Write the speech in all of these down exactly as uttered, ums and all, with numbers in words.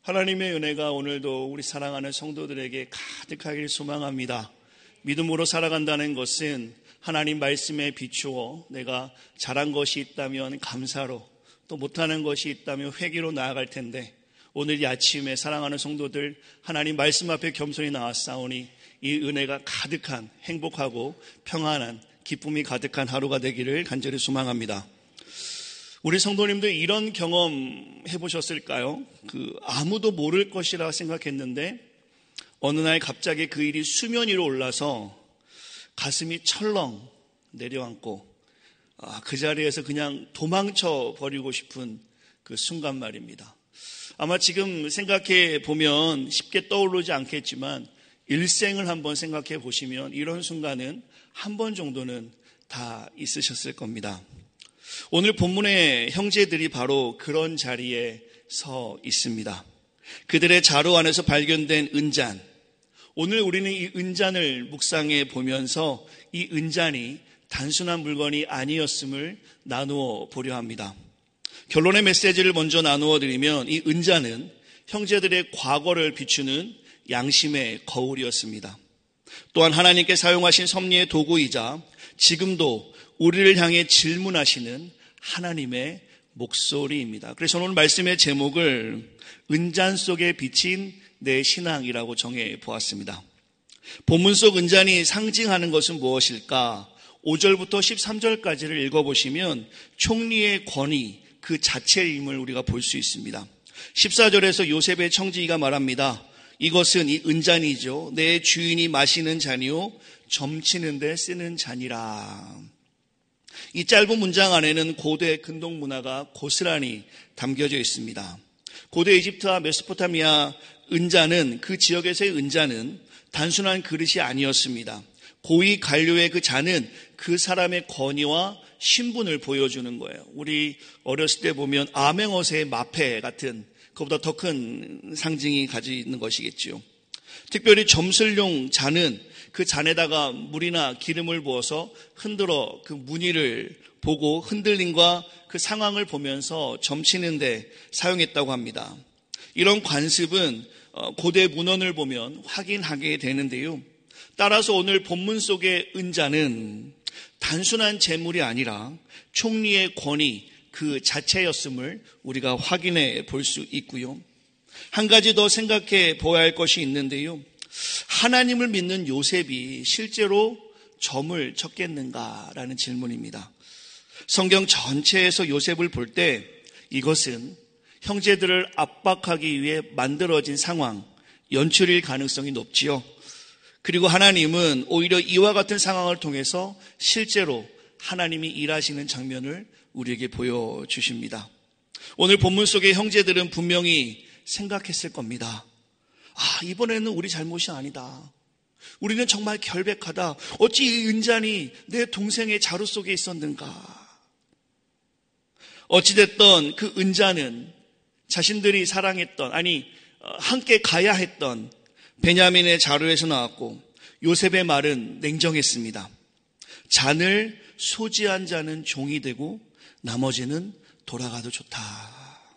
하나님의 은혜가 오늘도 우리 사랑하는 성도들에게 가득하길 소망합니다. 믿음으로 살아간다는 것은 하나님 말씀에 비추어 내가 잘한 것이 있다면 감사로, 또 못하는 것이 있다면 회개로 나아갈 텐데, 오늘 이 아침에 사랑하는 성도들 하나님 말씀 앞에 겸손히 나왔사오니 이 은혜가 가득한, 행복하고 평안한, 기쁨이 가득한 하루가 되기를 간절히 소망합니다. 우리 성도님들 이런 경험 해보셨을까요? 그 아무도 모를 것이라 생각했는데 어느 날 갑자기 그 일이 수면 위로 올라서 가슴이 철렁 내려앉고 아, 그 자리에서 그냥 도망쳐 버리고 싶은 그 순간 말입니다. 아마 지금 생각해 보면 쉽게 떠오르지 않겠지만 일생을 한번 생각해 보시면 이런 순간은 한 번 정도는 다 있으셨을 겁니다. 오늘 본문의 형제들이 바로 그런 자리에 서 있습니다. 그들의 자루 안에서 발견된 은잔. 오늘 우리는 이 은잔을 묵상해 보면서 이 은잔이 단순한 물건이 아니었음을 나누어 보려 합니다. 결론의 메시지를 먼저 나누어 드리면 이 은잔은 형제들의 과거를 비추는 양심의 거울이었습니다. 또한 하나님께 사용하신 섭리의 도구이자 지금도 우리를 향해 질문하시는 하나님의 목소리입니다. 그래서 오늘 말씀의 제목을 은잔 속에 비친 내 신앙이라고 정해 보았습니다. 본문 속 은잔이 상징하는 것은 무엇일까? 오 절부터 십삼 절까지를 읽어보시면 총리의 권위 그 자체임을 우리가 볼 수 있습니다. 십사 절에서 요셉의 청지기가 말합니다. 이것은 이 은잔이죠. 내 주인이 마시는 잔이요 점치는 데 쓰는 잔이라. 이 짧은 문장 안에는 고대 근동 문화가 고스란히 담겨져 있습니다. 고대 이집트와 메소포타미아 은잔은, 그 지역에서의 은잔은 단순한 그릇이 아니었습니다. 고위 관료의 그 잔은 그 사람의 권위와 신분을 보여주는 거예요. 우리 어렸을 때 보면 암행어사의 마패 같은, 그보다 더 큰 상징이 가지고 있는 것이겠죠. 특별히 점술용 잔은 그 잔에다가 물이나 기름을 부어서 흔들어 그 무늬를 보고 흔들림과 그 상황을 보면서 점치는 데 사용했다고 합니다. 이런 관습은 고대 문헌을 보면 확인하게 되는데요. 따라서 오늘 본문 속의 은잔은 단순한 재물이 아니라 총리의 권위 그 자체였음을 우리가 확인해 볼 수 있고요. 한 가지 더 생각해 보아야 할 것이 있는데요. 하나님을 믿는 요셉이 실제로 점을 쳤겠는가라는 질문입니다. 성경 전체에서 요셉을 볼 때 이것은 형제들을 압박하기 위해 만들어진 상황, 연출일 가능성이 높지요. 그리고 하나님은 오히려 이와 같은 상황을 통해서 실제로 하나님이 일하시는 장면을 우리에게 보여주십니다. 오늘 본문 속의 형제들은 분명히 생각했을 겁니다. 아, 이번에는 우리 잘못이 아니다. 우리는 정말 결백하다. 어찌 이 은잔이 내 동생의 자루 속에 있었는가. 어찌됐던 그 은잔은 자신들이 사랑했던, 아니 함께 가야 했던 베냐민의 자루에서 나왔고, 요셉의 말은 냉정했습니다. 잔을 소지한 자는 종이 되고 나머지는 돌아가도 좋다.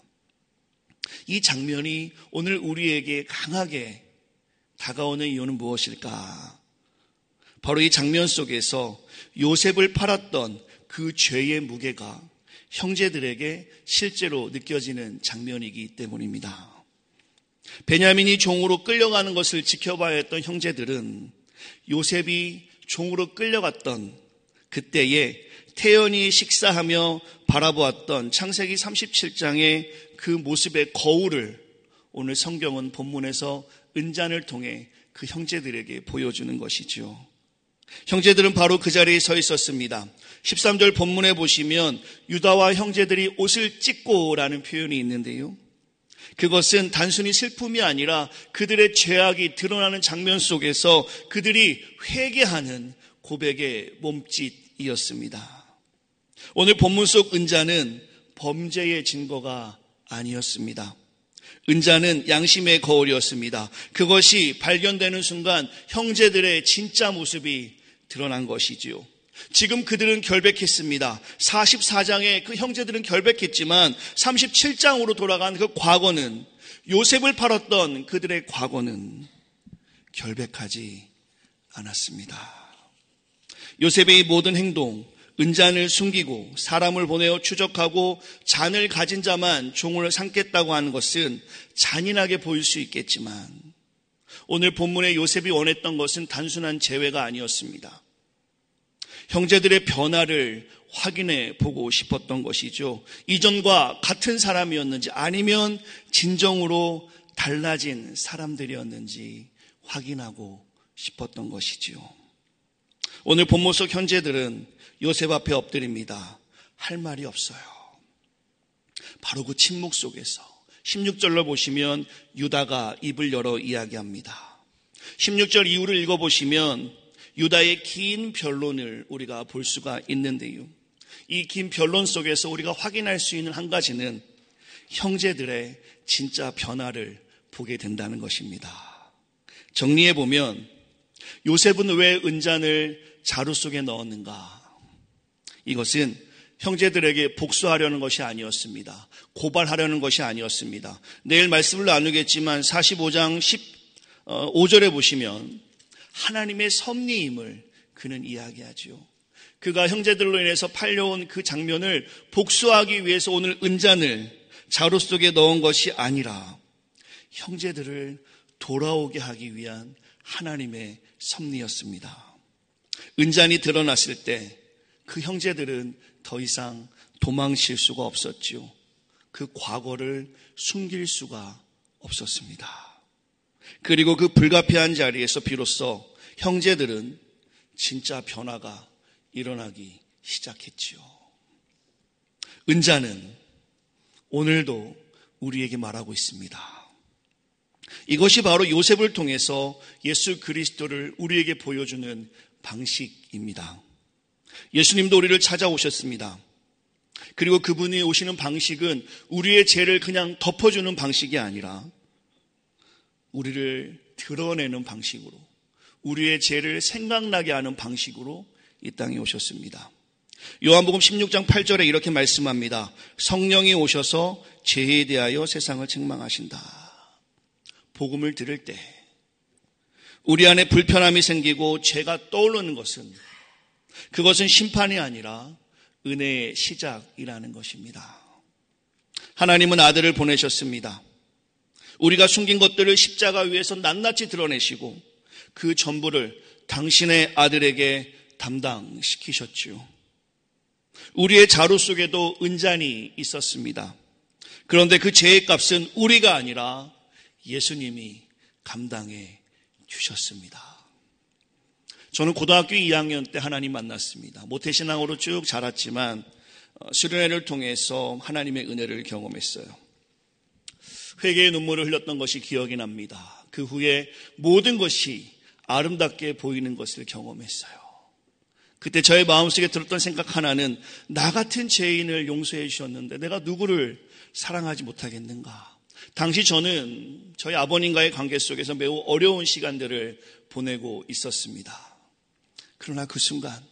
이 장면이 오늘 우리에게 강하게 다가오는 이유는 무엇일까? 바로 이 장면 속에서 요셉을 팔았던 그 죄의 무게가 형제들에게 실제로 느껴지는 장면이기 때문입니다. 베냐민이 종으로 끌려가는 것을 지켜봐야 했던 형제들은 요셉이 종으로 끌려갔던 그때에 태연히 식사하며 바라보았던 창세기 삼십칠 장의 그 모습의 거울을 오늘 성경은 본문에서 은잔을 통해 그 형제들에게 보여주는 것이죠. 형제들은 바로 그 자리에 서 있었습니다. 십삼 절 본문에 보시면 유다와 형제들이 옷을 찢고라는 표현이 있는데요. 그것은 단순히 슬픔이 아니라 그들의 죄악이 드러나는 장면 속에서 그들이 회개하는 고백의 몸짓이었습니다. 오늘 본문 속 은잔은 범죄의 증거가 아니었습니다. 은잔은 양심의 거울이었습니다. 그것이 발견되는 순간 형제들의 진짜 모습이 드러난 것이지요. 지금 그들은 결백했습니다. 사십사 장에 그 형제들은 결백했지만 삼십칠 장으로 돌아간 그 과거는 요셉을 팔았던 그들의 과거는 결백하지 않았습니다. 요셉의 모든 행동, 은잔을 숨기고 사람을 보내어 추적하고 잔을 가진 자만 종을 삼겠다고 하는 것은 잔인하게 보일 수 있겠지만 오늘 본문의 요셉이 원했던 것은 단순한 재회가 아니었습니다. 형제들의 변화를 확인해 보고 싶었던 것이죠. 이전과 같은 사람이었는지 아니면 진정으로 달라진 사람들이었는지 확인하고 싶었던 것이지요. 오늘 본문 속 형제들은 요셉 앞에 엎드립니다. 할 말이 없어요. 바로 그 침묵 속에서 십육 절로 보시면 유다가 입을 열어 이야기합니다. 십육 절 이후를 읽어보시면 유다의 긴 변론을 우리가 볼 수가 있는데요. 이 긴 변론 속에서 우리가 확인할 수 있는 한 가지는 형제들의 진짜 변화를 보게 된다는 것입니다. 정리해보면 요셉은 왜 은잔을 자루 속에 넣었는가? 이것은 형제들에게 복수하려는 것이 아니었습니다. 고발하려는 것이 아니었습니다. 내일 말씀을 나누겠지만 사십오 장 십오 절에 보시면 하나님의 섭리임을 그는 이야기하죠. 그가 형제들로 인해서 팔려온 그 장면을 복수하기 위해서 오늘 은잔을 자루 속에 넣은 것이 아니라 형제들을 돌아오게 하기 위한 하나님의 섭리였습니다. 은잔이 드러났을 때 그 형제들은 더 이상 도망칠 수가 없었지요. 그 과거를 숨길 수가 없었습니다. 그리고 그 불가피한 자리에서 비로소 형제들은 진짜 변화가 일어나기 시작했지요. 은자는 오늘도 우리에게 말하고 있습니다. 이것이 바로 요셉을 통해서 예수 그리스도를 우리에게 보여주는 방식입니다. 예수님도 우리를 찾아오셨습니다. 그리고 그분이 오시는 방식은 우리의 죄를 그냥 덮어주는 방식이 아니라 우리를 드러내는 방식으로, 우리의 죄를 생각나게 하는 방식으로 이 땅에 오셨습니다. 요한복음 십육 장 팔 절에 이렇게 말씀합니다. 성령이 오셔서 죄에 대하여 세상을 책망하신다. 복음을 들을 때 우리 안에 불편함이 생기고 죄가 떠오르는 것은 그것은 심판이 아니라 은혜의 시작이라는 것입니다. 하나님은 아들을 보내셨습니다. 우리가 숨긴 것들을 십자가 위에서 낱낱이 드러내시고 그 전부를 당신의 아들에게 담당시키셨지요. 우리의 자루 속에도 은잔이 있었습니다. 그런데 그 죄의 값은 우리가 아니라 예수님이 감당해 주셨습니다. 저는 고등학교 이 학년 때 하나님 만났습니다. 모태신앙으로 쭉 자랐지만 수련회를 통해서 하나님의 은혜를 경험했어요. 회개의 눈물을 흘렸던 것이 기억이 납니다. 그 후에 모든 것이 아름답게 보이는 것을 경험했어요. 그때 저의 마음속에 들었던 생각 하나는 나 같은 죄인을 용서해 주셨는데 내가 누구를 사랑하지 못하겠는가. 당시 저는 저희 아버님과의 관계 속에서 매우 어려운 시간들을 보내고 있었습니다. 그러나 그 순간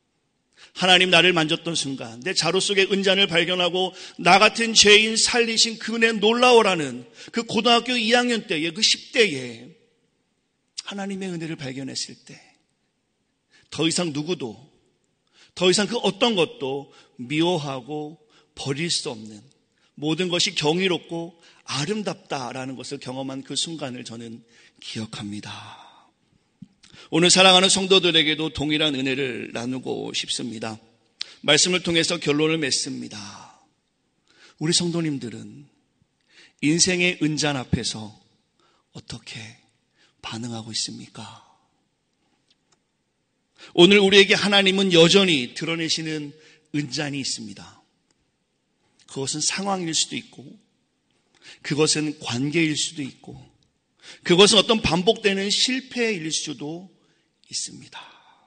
하나님 나를 만졌던 순간 내 자루 속에 은잔을 발견하고 나 같은 죄인 살리신 그 은혜 놀라워라는 그 고등학교 이 학년 때에 그 십 대에 하나님의 은혜를 발견했을 때 더 이상 누구도 더 이상 그 어떤 것도 미워하고 버릴 수 없는 모든 것이 경이롭고 아름답다라는 것을 경험한 그 순간을 저는 기억합니다. 오늘 사랑하는 성도들에게도 동일한 은혜를 나누고 싶습니다. 말씀을 통해서 결론을 맺습니다. 우리 성도님들은 인생의 은잔 앞에서 어떻게 반응하고 있습니까? 오늘 우리에게 하나님은 여전히 드러내시는 은잔이 있습니다. 그것은 상황일 수도 있고 그것은 관계일 수도 있고 그것은 어떤 반복되는 실패일 수도 있습니다.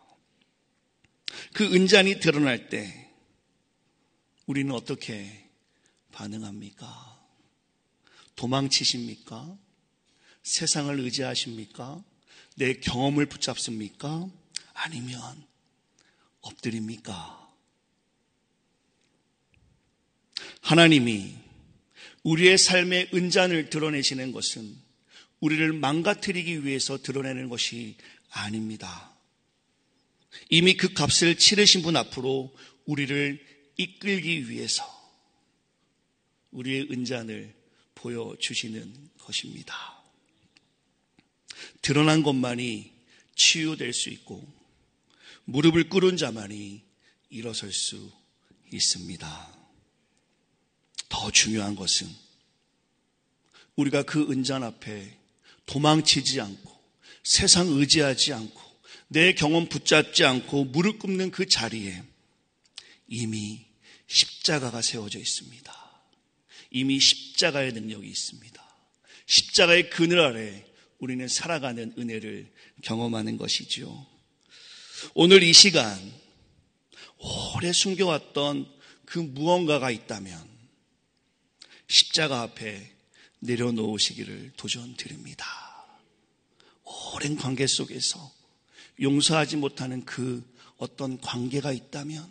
그 은잔이 드러날 때 우리는 어떻게 반응합니까? 도망치십니까? 세상을 의지하십니까? 내 경험을 붙잡습니까? 아니면 엎드립니까? 하나님이 우리의 삶의 은잔을 드러내시는 것은 우리를 망가뜨리기 위해서 드러내는 것이 아닙니다. 이미 그 값을 치르신 분 앞으로 우리를 이끌기 위해서 우리의 은잔을 보여주시는 것입니다. 드러난 것만이 치유될 수 있고 무릎을 꿇은 자만이 일어설 수 있습니다. 더 중요한 것은 우리가 그 은잔 앞에 도망치지 않고 세상 의지하지 않고 내 경험 붙잡지 않고 무릎 꿇는 그 자리에 이미 십자가가 세워져 있습니다. 이미 십자가의 능력이 있습니다. 십자가의 그늘 아래 우리는 살아가는 은혜를 경험하는 것이죠. 오늘 이 시간 오래 숨겨왔던 그 무언가가 있다면 십자가 앞에 내려놓으시기를 도전드립니다. 오랜 관계 속에서 용서하지 못하는 그 어떤 관계가 있다면,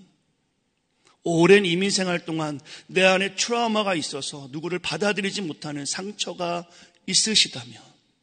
오랜 이민생활 동안 내 안에 트라우마가 있어서 누구를 받아들이지 못하는 상처가 있으시다면,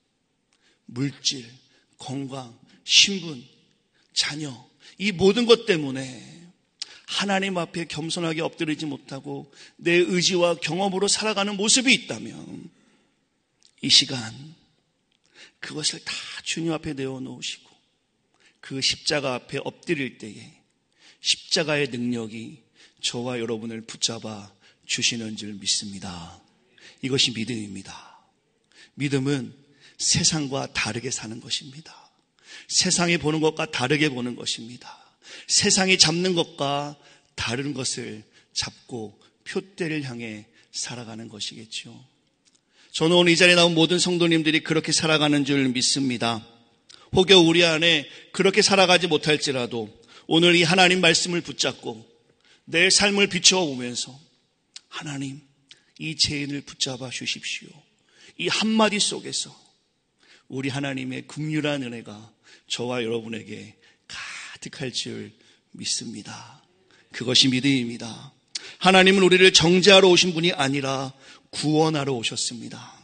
물질, 건강, 신분, 자녀, 이 모든 것 때문에 하나님 앞에 겸손하게 엎드리지 못하고 내 의지와 경험으로 살아가는 모습이 있다면 이 시간 그것을 다 주님 앞에 내어놓으시고 그 십자가 앞에 엎드릴 때에 십자가의 능력이 저와 여러분을 붙잡아 주시는 줄 믿습니다. 이것이 믿음입니다. 믿음은 세상과 다르게 사는 것입니다. 세상이 보는 것과 다르게 보는 것입니다. 세상이 잡는 것과 다른 것을 잡고 표대를 향해 살아가는 것이겠죠. 저는 오늘 이 자리에 나온 모든 성도님들이 그렇게 살아가는 줄 믿습니다. 혹여 우리 안에 그렇게 살아가지 못할지라도 오늘 이 하나님 말씀을 붙잡고 내 삶을 비추어 보면서 하나님, 이 죄인을 붙잡아 주십시오. 이 한마디 속에서 우리 하나님의 긍휼한 은혜가 저와 여러분에게 가득할 줄 믿습니다. 그것이 믿음입니다. 하나님은 우리를 정죄하러 오신 분이 아니라 구원하러 오셨습니다.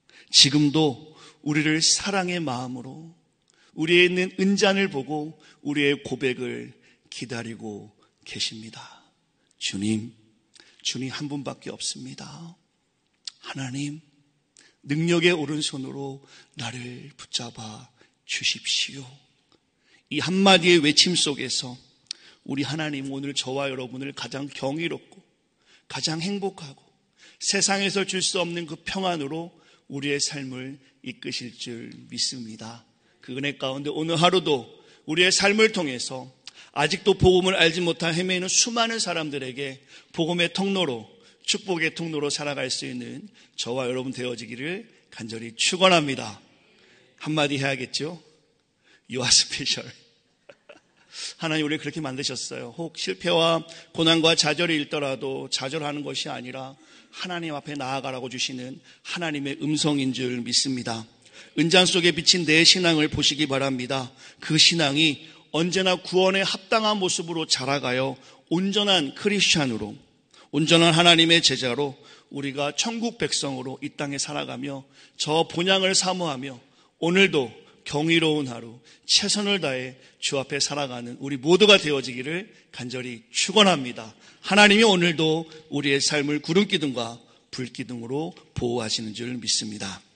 지금도 우리를 사랑의 마음으로 우리에 있는 은잔을 보고 우리의 고백을 기다리고 계십니다. 주님, 주님 한 분밖에 없습니다. 하나님, 능력의 오른손으로 나를 붙잡아 주십시오. 이 한마디의 외침 속에서 우리 하나님 오늘 저와 여러분을 가장 경이롭고 가장 행복하고 세상에서 줄 수 없는 그 평안으로 우리의 삶을 이끄실 줄 믿습니다. 그 은혜 가운데 오늘 하루도 우리의 삶을 통해서 아직도 복음을 알지 못한 헤매이는 수많은 사람들에게 복음의 통로로, 축복의 통로로 살아갈 수 있는 저와 여러분 되어지기를 간절히 축원합니다. 한마디 해야겠죠? You are special. 하나님 우리를 그렇게 만드셨어요. 혹 실패와 고난과 좌절이 있더라도 좌절하는 것이 아니라 하나님 앞에 나아가라고 주시는 하나님의 음성인 줄 믿습니다. 은잔 속에 비친 내 신앙을 보시기 바랍니다. 그 신앙이 언제나 구원에 합당한 모습으로 자라가요 온전한 크리스찬으로, 온전한 하나님의 제자로 우리가 천국 백성으로 이 땅에 살아가며 저 본향을 사모하며 오늘도 경이로운 하루 최선을 다해 주 앞에 살아가는 우리 모두가 되어지기를 간절히 축원합니다. 하나님이 오늘도 우리의 삶을 구름기둥과 불기둥으로 보호하시는 줄 믿습니다.